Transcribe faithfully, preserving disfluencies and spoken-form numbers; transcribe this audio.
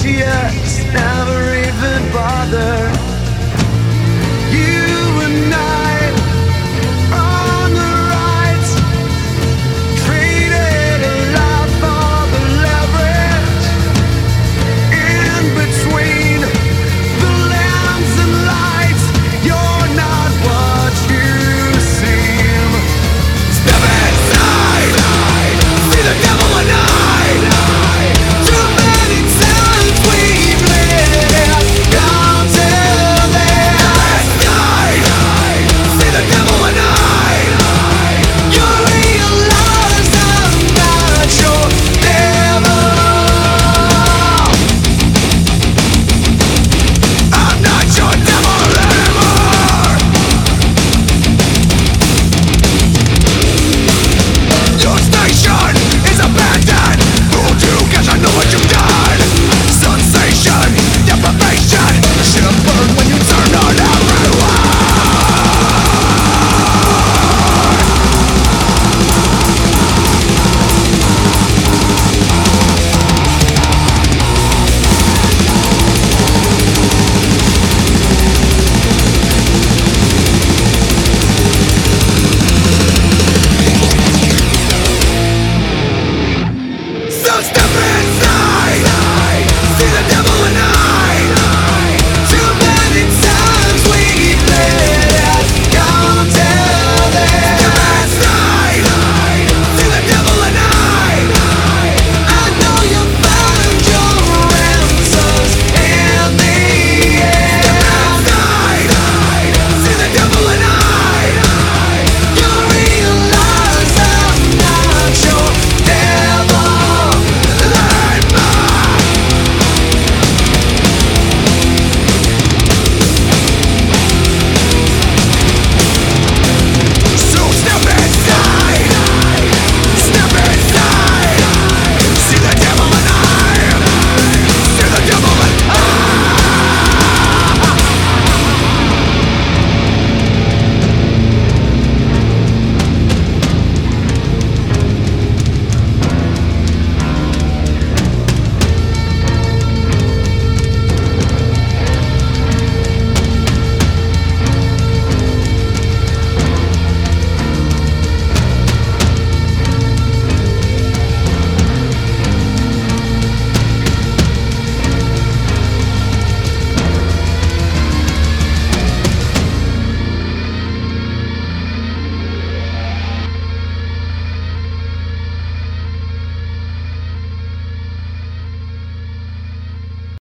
just never even bother. You and I on the right, traded a lot for the leverage in between the lambs and lights. You're not what you seem. Step inside, see the devil at night. Too many times we've lived down to this night. See the devil at night. You realize I'm not your devil. I'm not your devil anymore. Your station is abandoned. Hold you cause I know what you've done. Sensation, deprivation, shiver when you turn on everyone. So step